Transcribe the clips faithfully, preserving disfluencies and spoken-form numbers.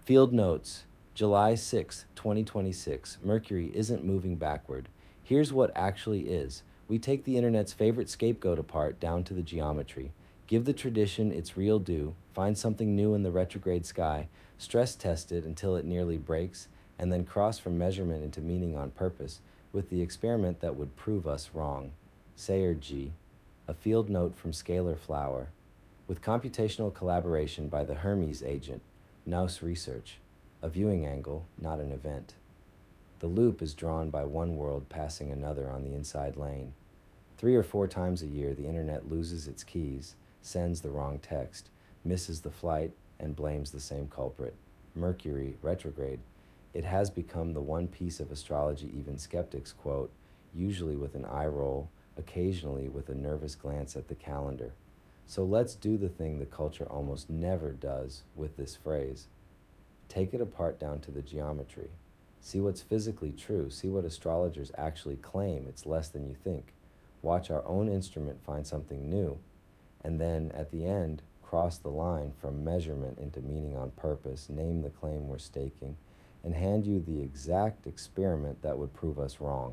Field notes, July sixth, twenty twenty-six. Mercury isn't moving backward. Here's what actually is. We take the internet's favorite scapegoat apart down to the geometry. Give the tradition its real due, find something new in the retrograde sky, stress test it until it nearly breaks, and then cross from measurement into meaning on purpose, with the experiment that would prove us wrong. Sayer G. A field note from Scalar Flower. With computational collaboration by the Hermes agent, Nous Research. A viewing angle, not an event. The loop is drawn by one world passing another on the inside lane. Three or four times a year, the internet loses its keys, sends the wrong text, misses the flight, and blames the same culprit. Mercury retrograde. It has become the one piece of astrology even skeptics quote, usually with an eye roll, occasionally with a nervous glance at the calendar. So let's do the thing the culture almost never does with this phrase. Take it apart down to the geometry. See what's physically true. See what astrologers actually claim it's less than you think. Watch our own instrument find something new. And then, at the end, cross the line from measurement into meaning on purpose, name the claim we're staking, and hand you the exact experiment that would prove us wrong.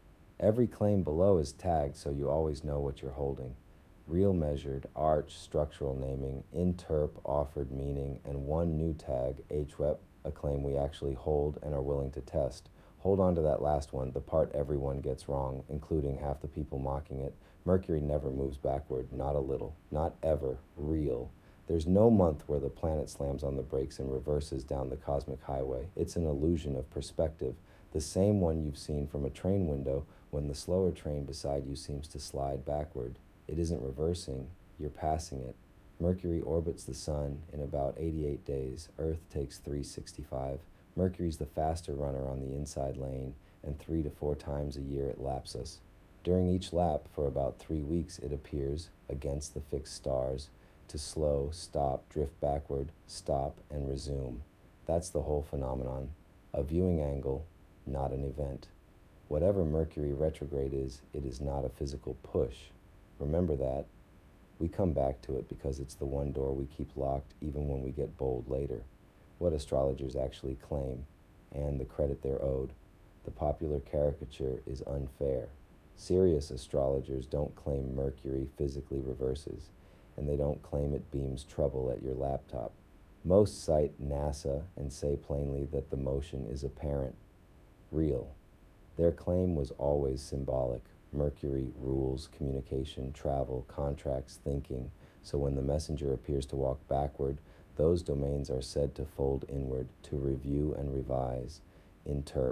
Every claim below is tagged so you always know what you're holding. Real measured, arch, structural naming, interp, offered meaning, and one new tag, H W E P, a claim we actually hold and are willing to test. Hold on to that last one, the part everyone gets wrong, including half the people mocking it. Mercury never moves backward, not a little, not ever, real. There's no month where the planet slams on the brakes and reverses down the cosmic highway. It's an illusion of perspective, the same one you've seen from a train window when the slower train beside you seems to slide backward. It isn't reversing, you're passing it. Mercury orbits the sun in about eighty-eight days. Earth takes three hundred sixty-five. Mercury's the faster runner on the inside lane, and three to four times a year it laps us. During each lap, for about three weeks, it appears, against the fixed stars, to slow, stop, drift backward, stop, and resume. That's the whole phenomenon. A viewing angle, not an event. Whatever Mercury retrograde is, it is not a physical push. Remember that. We come back to it because it's the one door we keep locked even when we get bold later. What astrologers actually claim, and the credit they're owed. The popular caricature is unfair. Serious astrologers don't claim Mercury physically reverses, and they don't claim it beams trouble at your laptop. Most cite NASA and say plainly that the motion is apparent, real. Their claim was always symbolic. Mercury rules communication, travel, contracts, thinking, so when the messenger appears to walk backward, those domains are said to fold inward, to review and revise, interp.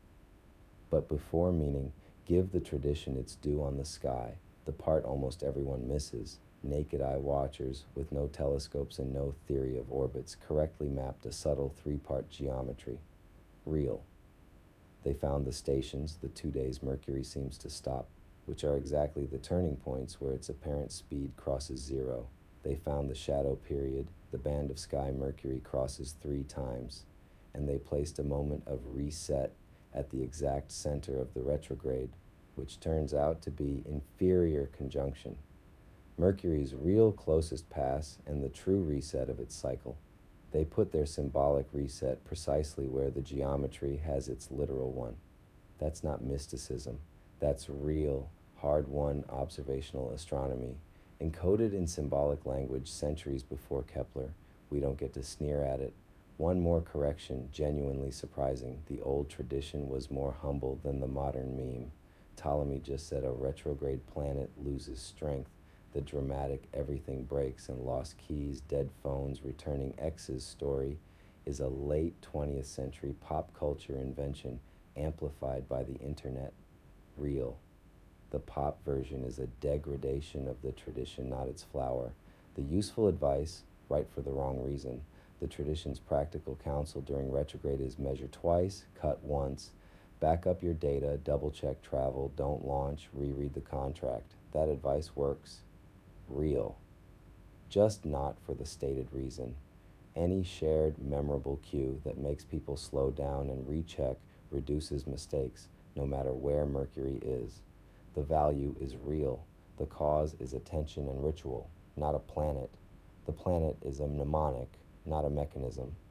But before meaning, give the tradition its due on the sky, the part almost everyone misses. Naked eye watchers, with no telescopes and no theory of orbits, correctly mapped a subtle three-part geometry. Real. They found the stations, the two days Mercury seems to stop, which are exactly the turning points where its apparent speed crosses zero. They found the shadow period, the band of sky Mercury crosses three times, and they placed a moment of reset at the exact center of the retrograde, which turns out to be inferior conjunction. Mercury's real closest pass and the true reset of its cycle. They put their symbolic reset precisely where the geometry has its literal one. That's not mysticism. That's real, hard-won observational astronomy. Encoded in symbolic language centuries before Kepler, we don't get to sneer at it. One more correction, genuinely surprising. The old tradition was more humble than the modern meme. Ptolemy just said a retrograde planet loses strength. The dramatic everything breaks and lost keys, dead phones, returning exes story is a late twentieth century pop culture invention amplified by the internet. Real. The pop version is a degradation of the tradition, not its flower. The useful advice, right for the wrong reason. The tradition's practical counsel during retrograde is measure twice, cut once, back up your data, double check travel, don't launch, reread the contract. That advice works. Real. Just not for the stated reason. Any shared memorable cue that makes people slow down and recheck reduces mistakes, no matter where Mercury is. The value is real. The cause is attention and ritual, not a planet. The planet is a mnemonic, not a mechanism.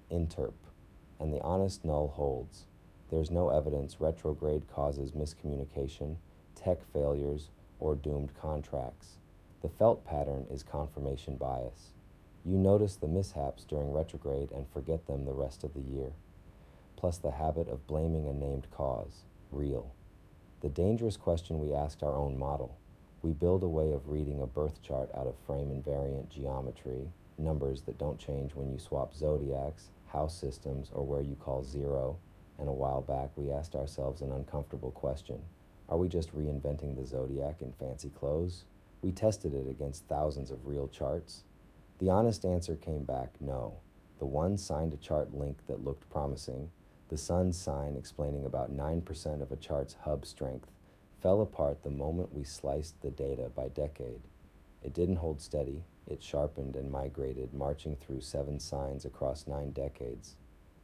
interp, and the honest null holds. There's no evidence retrograde causes miscommunication, tech failures, or doomed contracts. The felt pattern is confirmation bias. You notice the mishaps during retrograde and forget them the rest of the year. Plus the habit of blaming a named cause, real. The dangerous question we asked our own model. We build a way of reading a birth chart out of frame invariant geometry, numbers that don't change when you swap zodiacs, house systems, or where you call zero, and a while back we asked ourselves an uncomfortable question. Are we just reinventing the zodiac in fancy clothes? We tested it against thousands of real charts. The honest answer came back no. The one signed a chart link that looked promising. The sun's sign, explaining about nine percent of a chart's hub strength, fell apart the moment we sliced the data by decade. It didn't hold steady. It sharpened and migrated, marching through seven signs across nine decades.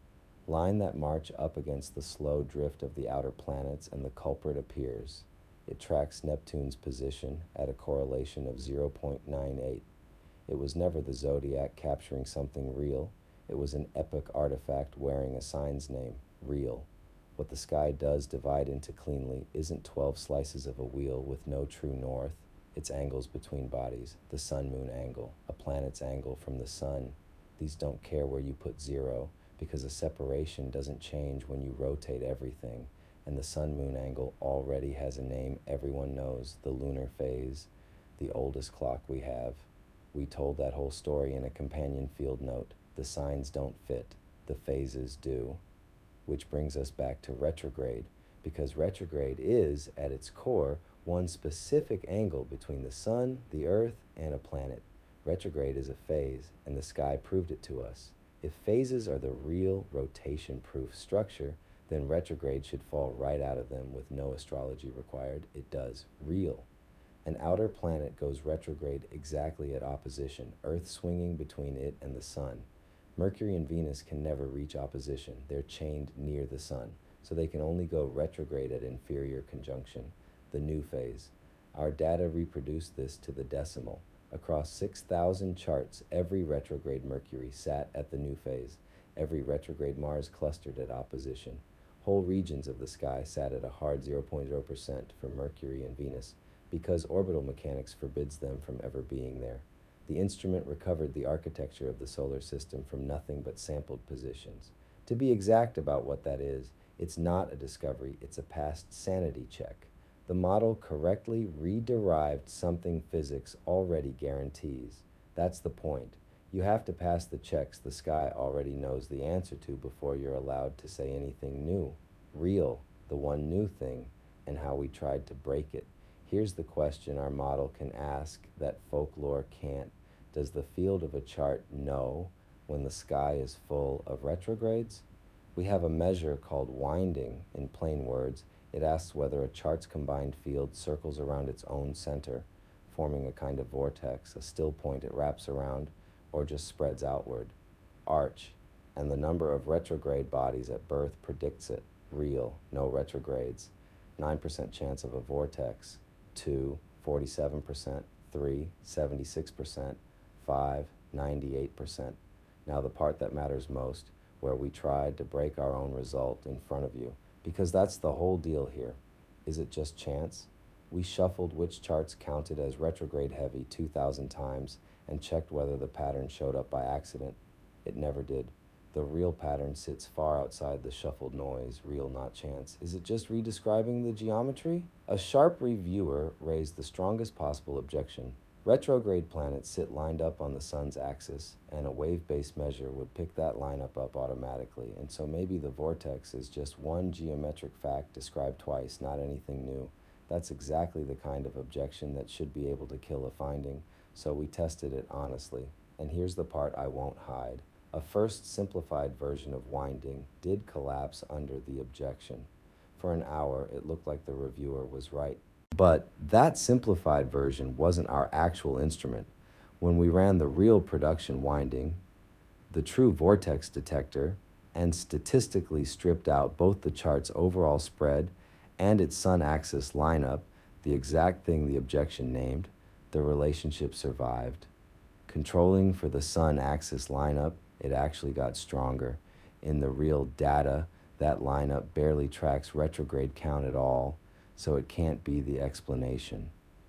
Line that march up against the slow drift of the outer planets and the culprit appears. It tracks Neptune's position at a correlation of zero point nine eight. It was never the zodiac capturing something real. It was an epic artifact wearing a sign's name, real. What the sky does divide into cleanly isn't twelve slices of a wheel with no true north. It's angles between bodies, the sun-moon angle, a planet's angle from the sun. These don't care where you put zero, because a separation doesn't change when you rotate everything, and the sun-moon angle already has a name everyone knows, the lunar phase, the oldest clock we have. We told that whole story in a companion field note. The signs don't fit, the phases do. Which brings us back to retrograde, because retrograde is, at its core, one specific angle between the sun, the earth, and a planet. Retrograde is a phase, and the sky proved it to us. If phases are the real rotation-proof structure, then retrograde should fall right out of them with no astrology required. It does. Real. An outer planet goes retrograde exactly at opposition, Earth swinging between it and the sun. Mercury and Venus can never reach opposition. They're chained near the sun, so they can only go retrograde at inferior conjunction, the new phase. Our data reproduced this to the decimal. Across six thousand charts, every retrograde Mercury sat at the new phase. Every retrograde Mars clustered at opposition. Whole regions of the sky sat at a hard zero point zero percent for Mercury and Venus, because orbital mechanics forbids them from ever being there. The instrument recovered the architecture of the solar system from nothing but sampled positions. To be exact about what that is, it's not a discovery, it's a past sanity check. The model correctly re-derived something physics already guarantees. That's the point. You have to pass the checks the sky already knows the answer to before you're allowed to say anything new. Real, the one new thing, and how we tried to break it. Here's the question our model can ask that folklore can't. Does the field of a chart know when the sky is full of retrogrades? We have a measure called winding. In plain words, it asks whether a chart's combined field circles around its own center, forming a kind of vortex, a still point it wraps around, or just spreads outward. Arch, and the number of retrograde bodies at birth predicts it. Real, no retrogrades. nine percent chance of a vortex. two, forty-seven percent. three, seventy-six percent. five, ninety-eight percent. Now the part that matters most, where we tried to break our own result in front of you, because that's the whole deal here. Is it just chance? We shuffled which charts counted as retrograde heavy two thousand times and checked whether the pattern showed up by accident. It never did. The real pattern sits far outside the shuffled noise, real not chance. Is it just redescribing the geometry? A sharp reviewer raised the strongest possible objection. Retrograde planets sit lined up on the sun's axis, and a wave-based measure would pick that lineup up automatically, and so maybe the vortex is just one geometric fact described twice, not anything new. That's exactly the kind of objection that should be able to kill a finding, so we tested it honestly. And here's the part I won't hide. A first simplified version of winding did collapse under the objection. For an hour, it looked like the reviewer was right. But that simplified version wasn't our actual instrument. When we ran the real production winding, the true vortex detector, and statistically stripped out both the chart's overall spread and its sun axis lineup, the exact thing the objection named, the relationship survived. Controlling for the sun axis lineup, It actually got stronger. In the real data, that lineup barely tracks retrograde count at all, so it can't be the explanation.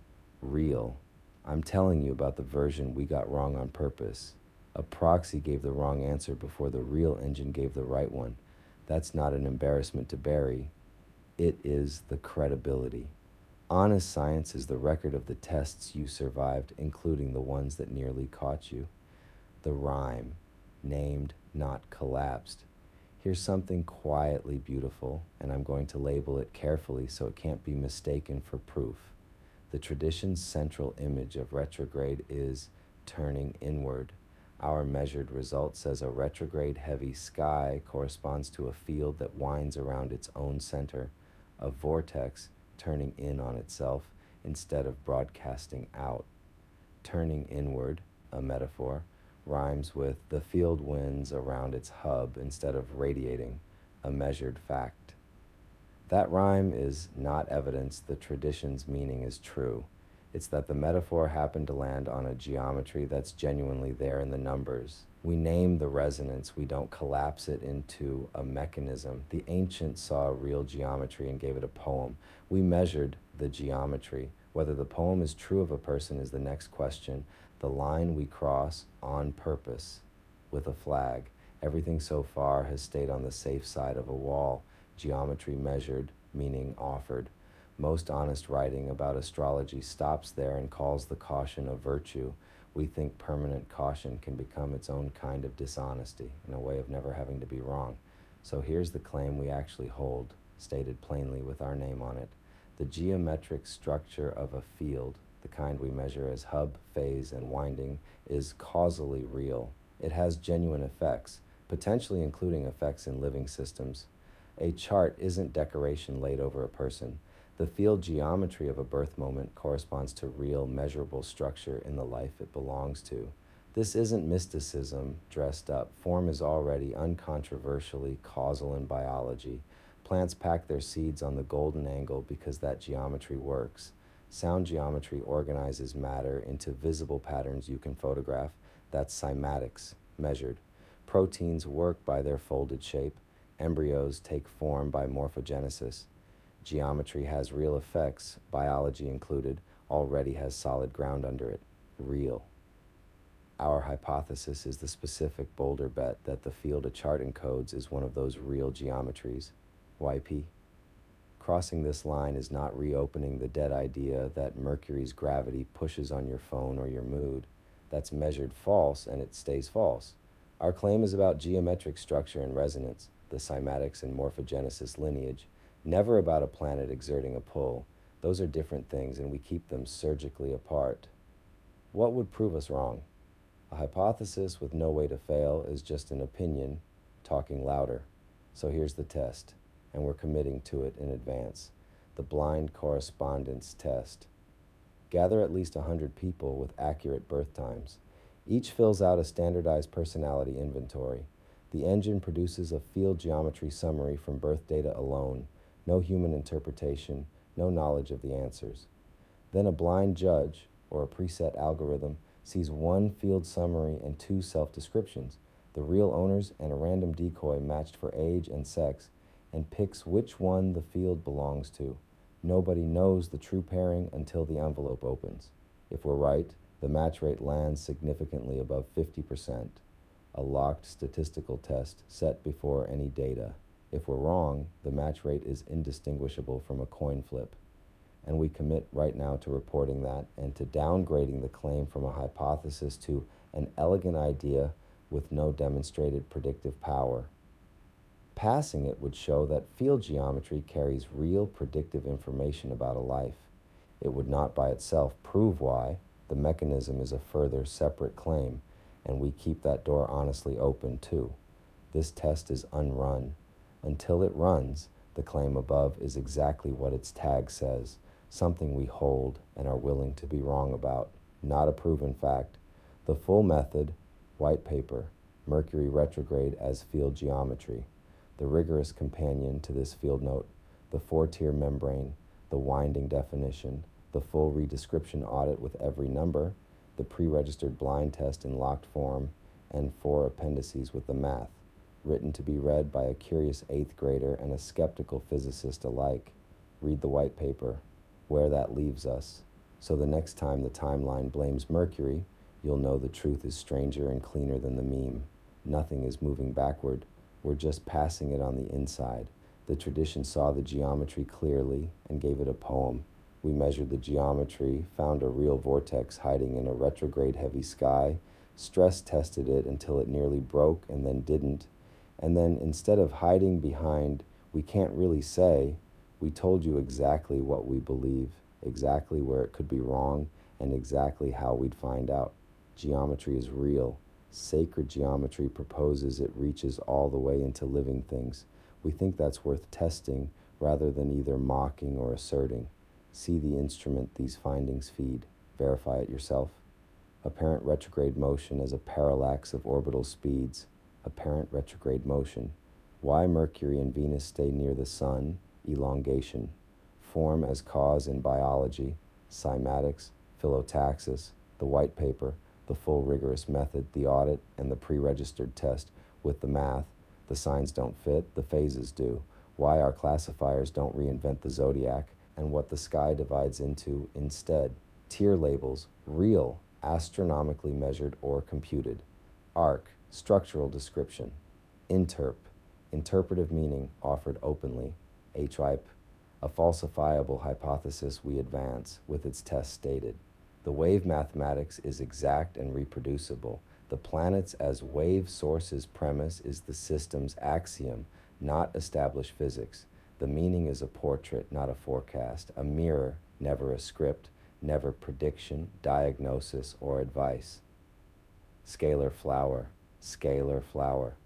Real. I'm telling you about the version we got wrong on purpose. A proxy gave the wrong answer before the real engine gave the right one. That's not an embarrassment to bury. It is the credibility. Honest science is the record of the tests you survived, including the ones that nearly caught you. The rhyme, named, not collapsed. Here's something quietly beautiful, and I'm going to label it carefully so it can't be mistaken for proof. The tradition's central image of retrograde is turning inward. Our measured result says a retrograde-heavy sky corresponds to a field that winds around its own center, a vortex turning in on itself instead of broadcasting out. Turning inward, a metaphor, rhymes with the field winds around its hub instead of radiating, a measured fact. That rhyme is not evidence the tradition's meaning is true. It's that the metaphor happened to land on a geometry that's genuinely there in the numbers. We name the resonance, we don't collapse it into a mechanism. The ancients saw real geometry and gave it a poem. We measured the geometry. Whether the poem is true of a person is the next question. The line we cross on purpose with a flag. Everything so far has stayed on the safe side of a wall. Geometry measured, meaning offered. Most honest writing about astrology stops there and calls the caution a virtue. We think permanent caution can become its own kind of dishonesty, in a way of never having to be wrong. So here's the claim we actually hold, stated plainly with our name on it. The geometric structure of a field, the kind we measure as hub, phase, and winding, is causally real. It has genuine effects, potentially including effects in living systems. A chart isn't decoration laid over a person. The field geometry of a birth moment corresponds to real, measurable structure in the life it belongs to. This isn't mysticism dressed up. Form is already uncontroversially causal in biology. Plants pack their seeds on the golden angle because that geometry works. Sound geometry organizes matter into visible patterns you can photograph. That's cymatics, measured. Proteins work by their folded shape. Embryos take form by morphogenesis. Geometry has real effects, biology included, already has solid ground under it. Real. Our hypothesis is the specific bolder bet that the field a chart encodes is one of those real geometries. Y P. Crossing this line is not reopening the dead idea that Mercury's gravity pushes on your phone or your mood. That's measured false, and it stays false. Our claim is about geometric structure and resonance, the cymatics and morphogenesis lineage, never about a planet exerting a pull. Those are different things, and we keep them surgically apart. What would prove us wrong? A hypothesis with no way to fail is just an opinion talking louder. So here's the test, and we're committing to it in advance. The blind correspondence test. Gather at least one hundred people with accurate birth times. Each fills out a standardized personality inventory. The engine produces a field geometry summary from birth data alone. No human interpretation, no knowledge of the answers. Then a blind judge, or a preset algorithm, sees one field summary and two self-descriptions, the real owners and a random decoy matched for age and sex, and picks which one the field belongs to. Nobody knows the true pairing until the envelope opens. If we're right, the match rate lands significantly above fifty percent, a locked statistical test set before any data. If we're wrong, the match rate is indistinguishable from a coin flip. And we commit right now to reporting that and to downgrading the claim from a hypothesis to an elegant idea with no demonstrated predictive power. Passing it would show that field geometry carries real predictive information about a life. It would not by itself prove why. The mechanism is a further separate claim, and we keep that door honestly open too. This test is unrun. Until it runs, the claim above is exactly what its tag says, something we hold and are willing to be wrong about, not a proven fact. The full method, white paper, Mercury retrograde as field geometry, the rigorous companion to this field note, the four-tier membrane, the winding definition, the full redescription audit with every number, the pre-registered blind test in locked form, and four appendices with the math, written to be read by a curious eighth grader and a skeptical physicist alike. Read the white paper, where that leaves us. So the next time the timeline blames Mercury, you'll know the truth is stranger and cleaner than the meme. Nothing is moving backward. We're just passing it on the inside. The tradition saw the geometry clearly and gave it a poem. We measured the geometry, found a real vortex hiding in a retrograde heavy sky, stress tested it until it nearly broke and then didn't. And then instead of hiding behind, we can't really say, we told you exactly what we believe, exactly where it could be wrong, and exactly how we'd find out. Geometry is real. Sacred geometry proposes it reaches all the way into living things. We think that's worth testing rather than either mocking or asserting. See the instrument these findings feed. Verify it yourself. Apparent retrograde motion as a parallax of orbital speeds. Apparent retrograde motion. Why Mercury and Venus stay near the Sun? Elongation. Form as cause in biology. Cymatics, phyllotaxis, the white paper, the full rigorous method, the audit, and the pre-registered test with the math. The signs don't fit, the phases do. Why our classifiers don't reinvent the zodiac, and what the sky divides into instead. Tier labels, real, astronomically measured or computed. Arc, structural description. Interp, interpretive meaning offered openly. H-type, a falsifiable hypothesis we advance with its test stated. The wave mathematics is exact and reproducible. The planets as wave sources premise is the system's axiom, not established physics. The meaning is a portrait, not a forecast, a mirror, never a script, never prediction, diagnosis, or advice. Scalar flower, scalar flower.